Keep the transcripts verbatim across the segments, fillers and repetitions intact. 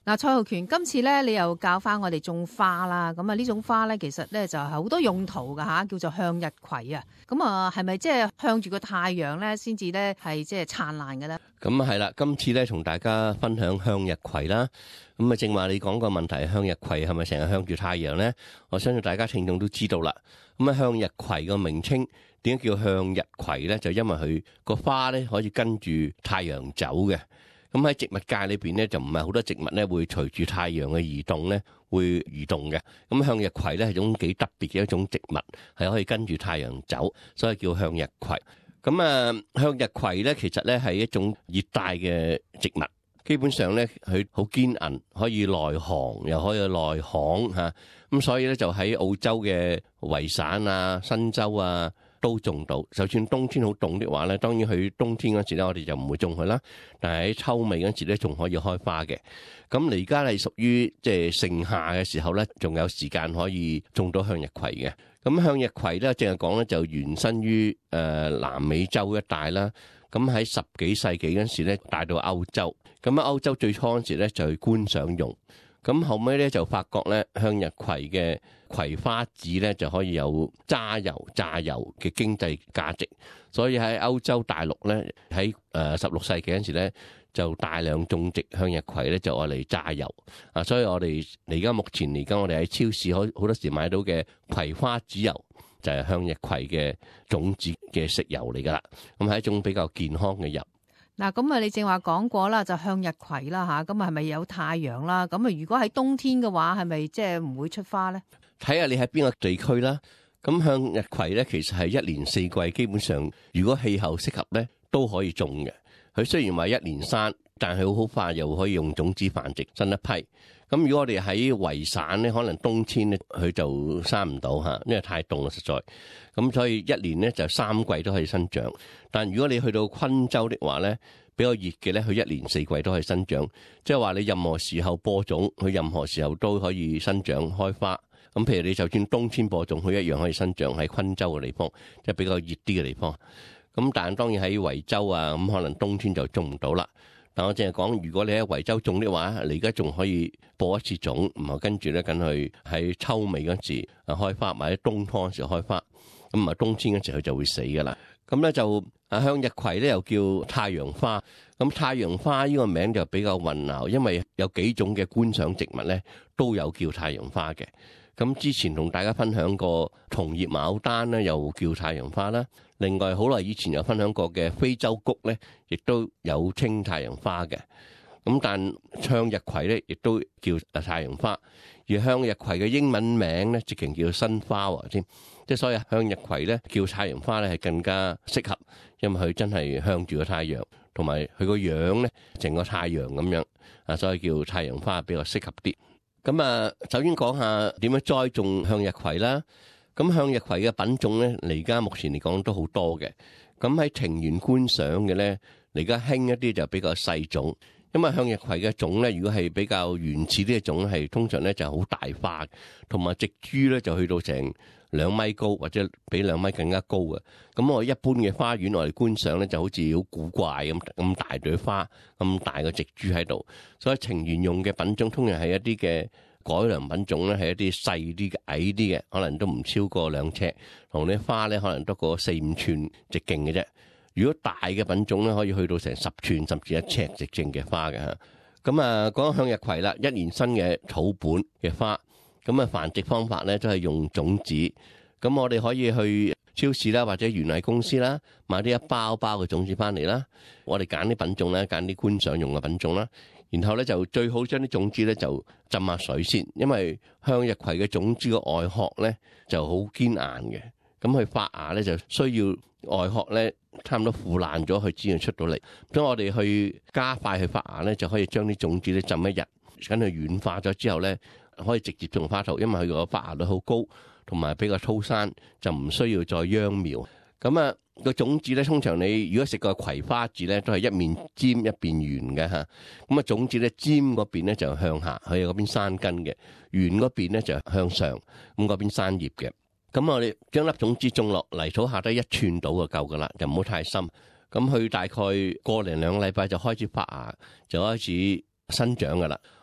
嗱，蔡浩權，今次咧你又教翻我哋種花啦，咁啊呢種花咧其實咧就係好多用途噶吓，叫做向日葵啊。咁啊係咪即係向住個太陽咧先至咧係即係燦爛嘅咧？ 咁係啦，今次咧同大家分享向日葵啦。咁啊正話你講個問題，向日葵係咪成日向住太陽咧？我相信大家聽眾都知道啦。咁啊向日葵個名稱點解叫向日葵咧？就因為佢個花咧可以跟住太陽走嘅。咁喺植物界裏邊咧，就唔係好多植物咧會隨住太陽嘅移動咧會移動嘅。咁向日葵咧係種幾特別嘅一種植物，係可以跟住太陽走，所以叫向日葵。咁啊，向日葵咧其實咧係一種熱帶嘅植物，基本上咧佢好堅韌，可以耐寒又可以耐旱嚇。咁所以咧就喺澳洲嘅維省啊、新州啊都種到，就算冬天好凍的話咧，當然佢冬天嗰時咧，我哋就唔會種佢啦。但係喺秋尾嗰時咧，仲可以開花嘅。咁而家係屬於即係盛夏嘅時候咧，仲有時間可以種到向日葵嘅。咁向日葵咧，正係講咧就原生於誒南美洲一帶啦。咁喺十幾世紀嗰時咧，帶到歐洲。咁喺歐洲最初嗰時咧，就係觀賞用。咁後尾咧就發覺咧，向日葵嘅葵花籽咧就可以有榨油、榨油嘅經濟價值，所以喺歐洲大陸咧喺誒十六世紀嗰陣時咧就大量種植向日葵咧就愛嚟榨油啊，所以我哋而家目前嚟講，我哋喺超市好好多時買到嘅葵花籽油就係向日葵嘅種子嘅食油嚟噶啦，咁係一種比較健康嘅油。 嗱，咁啊，你正話講過啦，就向日葵啦吓，咁啊係咪有太陽啦？咁啊，如果喺冬天嘅話，係咪即係唔會出花咧？ 睇下你喺邊個地區啦。咁向日葵咧，其實係一年四季，基本上如果氣候適合咧，都可以種嘅。佢雖然話一年生，但係好快又可以用種子繁殖新一批。咁如果我哋喺維省咧，可能冬天咧佢就生唔到嚇，因為太凍啦，實在。咁所以一年咧就三季都可以生長。但如果你去到昆州的話咧，比較熱嘅咧，佢一年四季都可以生長。即係話你任何時候播種，佢任何時候都可以生長開花。咁譬如你就算冬天播種，佢一樣可以生長喺昆州嘅地方，即係比較熱啲嘅地方。咁但係當然喺維州啊，咁可能冬天就種唔到啦。但我淨係講，如果你喺維州種的話，你而家仲可以播一次種，然後跟住咧，緊去喺秋尾嗰時啊開花，或者冬湯嗰時開花，咁啊冬天嗰時佢就會死噶啦。咁咧就啊向日葵咧又叫太陽花，咁太陽花呢個名就比較混淆，因為有幾種嘅觀賞植物咧都有叫太陽花嘅。咁之前同大家分享過銅葉牡丹咧，又叫太陽花啦。另外好耐以前有分享過嘅非洲菊咧，亦都有稱太陽花嘅。咁但向日葵咧，亦都叫太陽花。而向日葵嘅英文名咧，直情叫 sunflower 添。即係所以向日葵咧叫太陽花咧係更加適合，因為佢真係向住個太陽，同埋佢個樣咧成個太陽咁樣啊，所以叫太陽花比較適合啲。咁啊，首先講下點樣栽種向日葵啦。咁向日葵嘅品種咧，嚟而家目前嚟講都好多嘅。咁喺庭園觀賞嘅咧，嚟而家興一啲就比較細種，因為向日葵嘅種咧，如果係比較原始啲嘅種，係通常咧就好大花，同埋植株咧就去到成兩米高，或者比兩米更加高嘅。咁我一般嘅花園我哋觀賞咧，就好似好古怪咁，咁大朵花，咁大嘅植株喺度。所以庭園用嘅品種通常係一啲嘅改良品種咧，係一啲細啲嘅矮啲嘅，可能都唔超過兩尺，同啲花咧可能得個四五寸直徑嘅啫。如果大嘅品種咧，可以去到成十寸甚至一尺直徑嘅花嘅嚇。咁啊，講向日葵啦，一年生嘅草本嘅花。咁啊，繁殖方法咧都係用種子。咁我哋可以去超市啦，或者園藝公司啦，買啲一包包嘅種子翻嚟啦。我哋揀啲品種咧，揀啲觀賞用嘅品種啦。然後咧就最好將啲種子咧就浸下水先，因為向日葵嘅種子嘅外殼咧就好堅硬嘅。咁佢發芽咧就需要外殼咧差唔多腐爛咗，佢先至出到嚟。咁我哋去加快去發芽咧，就可以將啲種子咧浸一日，等佢軟化咗之後咧，可以直接種花頭，因為佢個發芽率好高，同埋比較粗生，就唔需要再秧苗。咁啊個種子咧，通常你如果食個葵花籽咧，都係一面尖一邊圓嘅嚇。咁啊種子咧尖嗰邊咧就向下，佢嗰邊生根嘅；圓嗰邊咧就向上，咁嗰邊生葉嘅。咁我哋將粒種子種落泥土下低一寸到就夠噶啦，就唔好太深。咁佢大概個零兩個禮拜就開始發芽，就開始生長噶啦。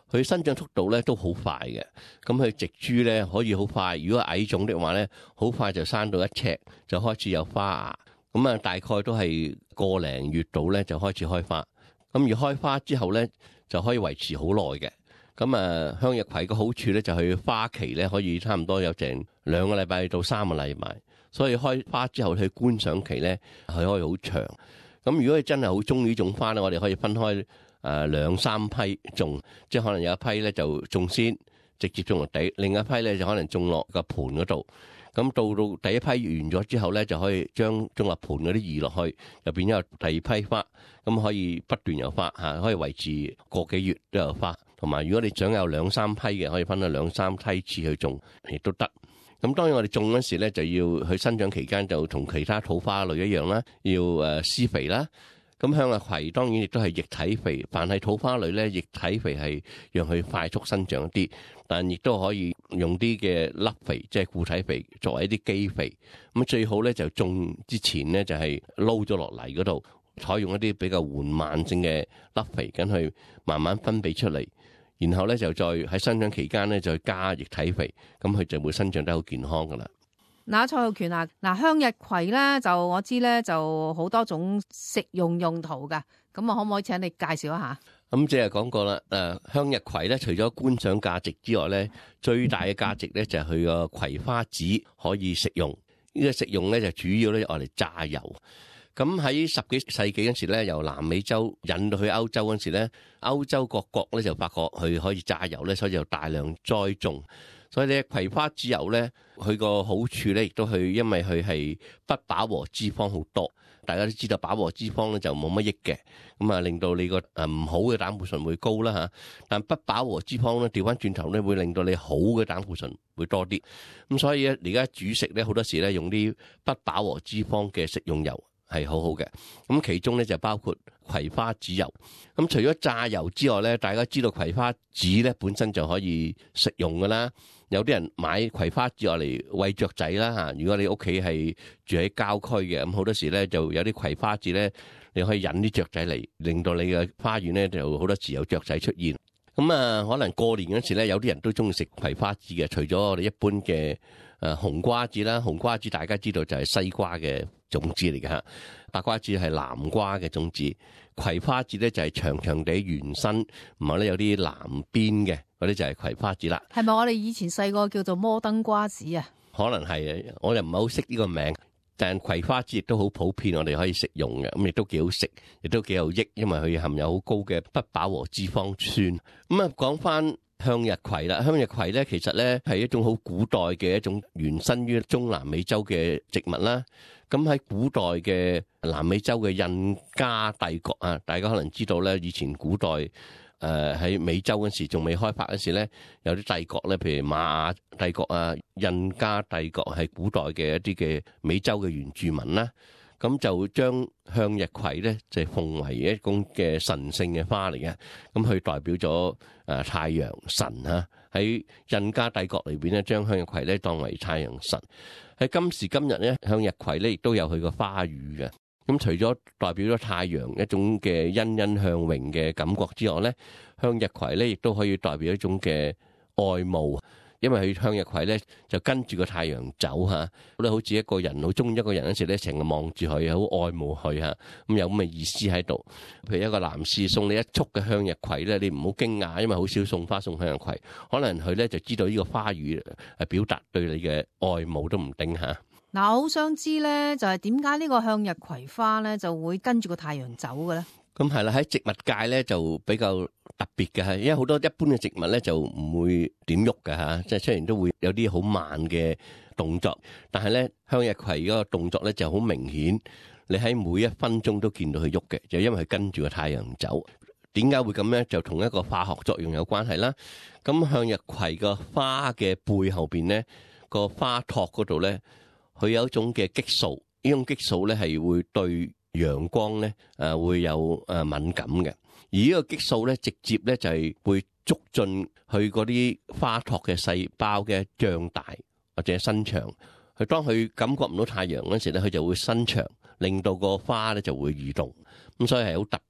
佢生長速度咧都好快嘅。咁佢植株咧可以好快，如果矮種的話咧，好快就生到一尺就開始有花芽。咁啊，大概都係個零月度咧就開始開花。咁而開花之後咧就可以維持好耐嘅。咁啊，向日葵個好處咧就係花期咧可以差唔多有成兩個禮拜到三個禮拜，所以開花之後佢觀賞期咧係可以好長。咁如果你真係好中意呢種花咧，我哋可以分開誒兩三批種，即係可能有一批咧就種先，直接種落地；另一批咧就可能種落個盤嗰度。咁到到第一批完咗之後咧，就可以將種落盤嗰啲移落去，就變咗有第二批花。咁可以不斷有花嚇，可以維持個幾月都有花。同埋如果你想有兩三批嘅，可以分咗兩三批次去種，亦都得。咁當然我哋種嗰時咧，就要去生長期間就同其他土花類一樣啦，要誒施肥啦。咁向日葵當然亦都係液體肥，凡係土花類咧，液體肥係讓佢快速生長一啲，但亦都可以用啲嘅粒肥，即係固體肥作為一啲基肥。咁最好咧就種之前咧就係撈咗落泥嗰度，採用一啲比較緩慢性嘅粒肥，咁去慢慢分泌出嚟。然後咧就再喺生長期間咧再加液體肥，咁佢就會生長得好健康噶啦。 嗱，蔡浩權啊，嗱，向日葵咧就我知咧就好多種食用用途噶，咁啊可唔可以請你介紹一下？ 咁即係講過啦，誒，向日葵咧除咗觀賞價值之外咧，最大嘅價值咧就係佢個葵花籽可以食用。呢個食用咧就主要咧用嚟榨油。咁喺十幾世紀嗰時咧，由南美洲引到去歐洲嗰時咧，歐洲各國咧就發覺佢可以榨油咧，所以就大量栽種。所以咧葵花籽油咧，佢個好處咧亦都係因為佢係不飽和脂肪好多。大家都知道飽和脂肪咧就冇乜益嘅，咁啊令到你個誒唔好嘅膽固醇會高啦嚇。但不飽和脂肪咧調翻轉頭咧，會令到你好嘅膽固醇會多啲。咁所以咧而家煮食咧好多時咧用啲不飽和脂肪嘅食用油係好好嘅。咁其中咧就包括葵花籽油。咁除咗榨油之外咧，大家知道葵花籽咧本身就可以食用噶啦。有啲人買葵花籽嚟餵雀仔啦嚇。如果你屋企係住喺郊區嘅，咁好多時咧就有啲葵花籽咧，你可以引啲雀仔嚟，令到你嘅花園咧就好多時有雀仔出現。咁啊，可能過年嗰時咧，有啲人都中意食葵花籽嘅。除咗我哋一般嘅誒紅瓜子啦，紅瓜子大家知道就係西瓜嘅種子嚟嘅嚇，白瓜子係南瓜嘅種子，葵花籽咧就係長長地圓身，唔係咧有啲藍邊嘅嗰啲就係葵花籽啦。係咪我哋以前細個叫做摩登瓜子啊？可能係，我就唔係好識呢個名。但葵花籽亦都好普遍，我哋可以食用嘅，咁亦都幾好食，亦都幾有益，因為佢含有好高嘅不飽和脂肪酸。咁啊，講翻向日葵啦，向日葵咧其實咧係一種好古代嘅一種原生於中南美洲嘅植物啦。咁喺古代嘅南美洲嘅印加帝國啊，大家可能知道咧，以前古代誒喺美洲嗰時仲未開發嗰時咧，有啲帝國咧，譬如瑪雅帝國啊、印加帝國係古代嘅一啲嘅美洲嘅原住民啦。咁就將向日葵咧就奉為一種嘅神聖嘅花嚟嘅，咁佢代表咗誒太陽神啊。喺印加帝國裏邊咧，將向日葵咧當為太陽神。喺今時今日咧，向日葵咧亦都有佢個花語嘅。咁除咗代表咗太陽一種嘅欣欣向榮嘅感覺之外咧，向日葵咧亦都可以代表一種嘅愛慕。因為佢向日葵咧就跟住個太陽走嚇，咧好似一個人好中意一個人嗰時咧，成日望住佢，好愛慕佢嚇，咁有咁嘅意思喺度。譬如一個男士送你一束嘅向日葵咧，你唔好驚訝，因為好少送花送向日葵，可能佢咧就知道呢個花語係表達對你嘅愛慕都唔定嚇。嗱，我好想知咧，就係點解呢個向日葵花咧就會跟住個太陽走嘅咧？咁係啦，喺植物界咧就比較特別嘅嚇，因為好多一般嘅植物咧就唔會點喐嘅嚇，即係雖然都會有啲好慢嘅動作，但係咧向日葵嗰個動作咧就好明顯，你喺每一分鐘都見到佢喐嘅，就因為佢跟住個太陽走。點解會咁咧？就同一個化學作用有關係啦。咁向日葵個花嘅背後邊咧，個花托嗰度咧，佢有一種嘅激素，呢種激素咧係會對陽光咧誒會有誒敏感嘅。而呢個激素咧，直接咧就係會促進佢嗰啲花托嘅細胞嘅脹大或者伸長。佢當佢感覺唔到太陽嗰時咧，佢就會伸長，令到個花咧就會移動。咁所以係好特別。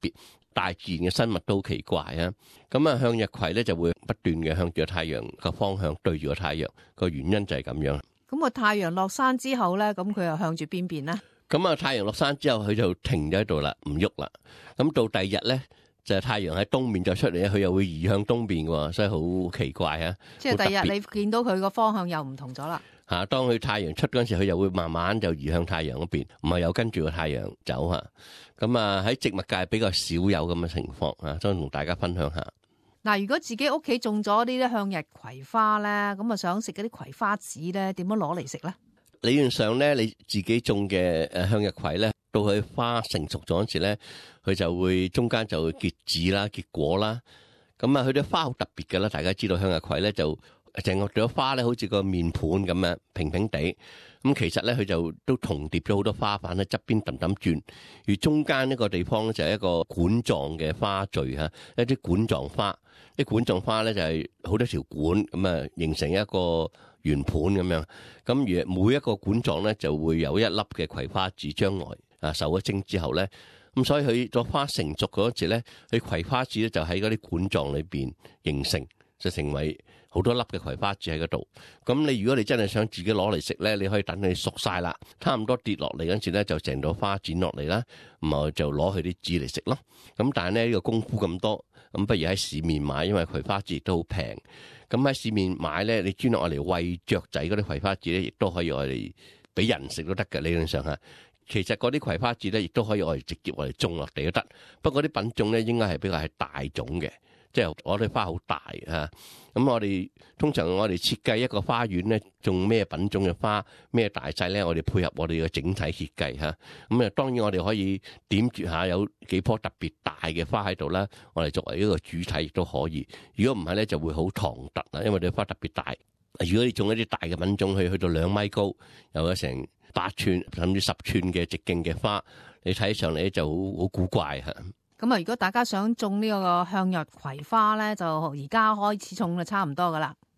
大自然嘅生物都好奇怪啊。咁啊，向日葵咧就會不斷嘅向住個太陽個方向對住個太陽，個原因就係咁樣。 咁個太陽落山之後咧，咁佢又向住邊邊咧？咁啊，太陽落山之後，佢就停咗喺度啦，唔喐啦。咁到第二日咧，就係太陽喺東面就出嚟咧，佢又會移向東邊嘅，所以好奇怪啊！即係第二日你見到佢個方向又唔同咗啦。吓，當佢太陽出嗰陣時，佢又會慢慢就移向太陽嗰邊，唔係又跟住個太陽走吓。咁啊，喺植物界比較少有咁嘅情況啊，想同大家分享下。嗱，如果自己屋企種咗呢啲向日葵花咧，咁啊想食嗰啲葵花籽咧，點樣攞嚟食咧？理論上咧，你自己種嘅誒向日葵咧，到佢花成熟咗嗰時咧，佢就會中間就會結籽啦、結果啦。咁啊，佢啲花好特別㗎啦，大家知道向日葵咧就成個朵花咧，好似個面盤咁樣平平地。咁其實咧，佢就都重疊咗好多花瓣喺側邊揼揼轉，而中間呢個地方咧就係一個管狀嘅花序嚇，一啲管狀花。啲管狀花咧就係好多條管咁啊，形成一個圓盤咁樣。咁而每一個管狀咧就會有一粒嘅葵花籽，將來啊受咗精之後咧，咁所以佢個花成熟嗰時咧，佢葵花籽咧就喺嗰啲管狀裏邊形成，就成為好多粒嘅葵花籽喺嗰度。咁你如果你真係想自己攞嚟食咧，你可以等佢熟晒啦，差唔多跌落嚟嗰陣時咧，就成朵花剪落嚟啦，咁啊就攞佢啲籽嚟食咯。咁但係咧呢個功夫咁多，咁不如喺市面買，因為葵花籽亦都好平。咁喺市面買咧，你專攞嚟餵雀仔嗰啲葵花籽咧，亦都可以攞嚟俾人食都得嘅。理論上嚇，其實嗰啲葵花籽咧，亦都可以攞嚟直接攞嚟種落地都得。不過啲品種咧，應該係比較係大種嘅。即係我哋花好大啊！咁我哋通常我哋設計一個花園咧，種咩品種嘅花，咩大細咧，我哋配合我哋嘅整體設計嚇。咁啊，當然我哋可以點綴下有幾棵特別大嘅花喺度啦，我哋作為一個主體亦都可以。如果唔係咧，就會好唐突啦，因為啲花特別大。如果你種一啲大嘅品種，去去到兩米高，有咗成八寸甚至十寸嘅直徑嘅花，你睇上嚟就好好古怪嚇。咁啊，如果大家想種呢個向日葵花咧，就而家開始種就差唔多噶啦。